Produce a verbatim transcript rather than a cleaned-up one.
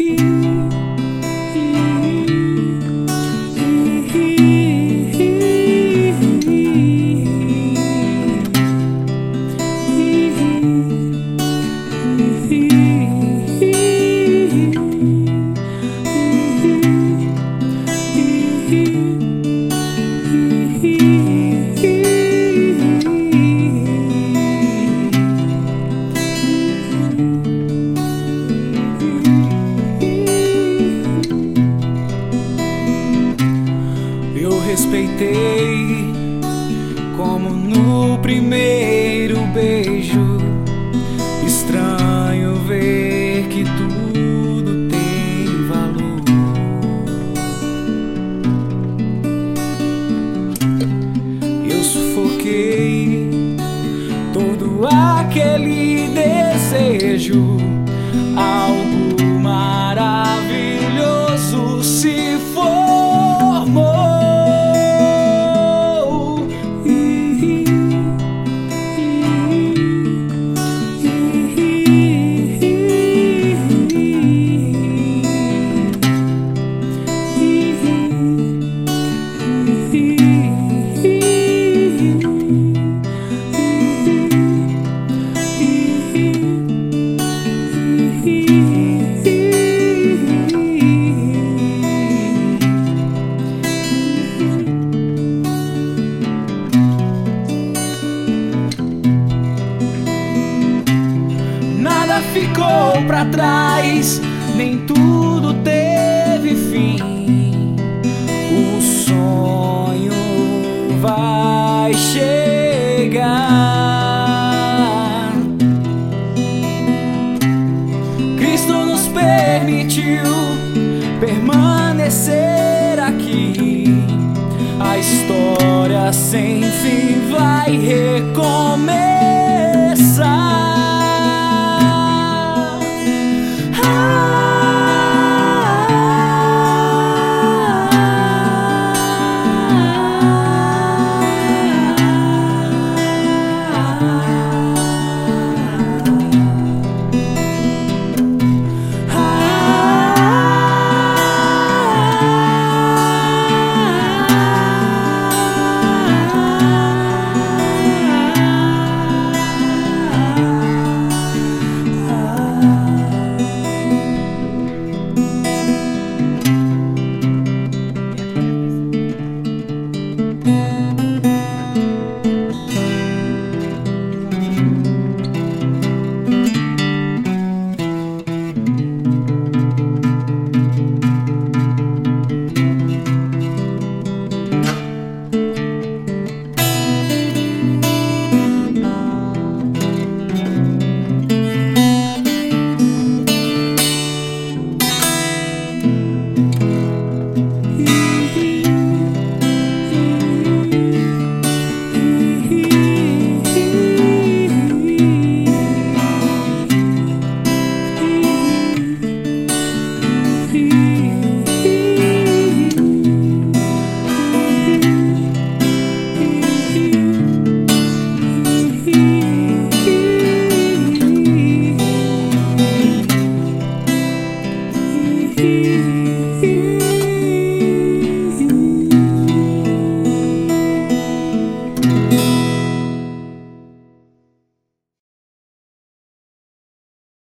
Respeitei como no primeiro beijo. Estranho ver que tudo tem valor. Eu sufoquei todo aquele desejo. Algo maravilhoso se formou. Ficou pra trás, nem tudo teve fim. O sonho vai chegar. Cristo nos permitiu permanecer aqui. A história sem fim vai recomeçar.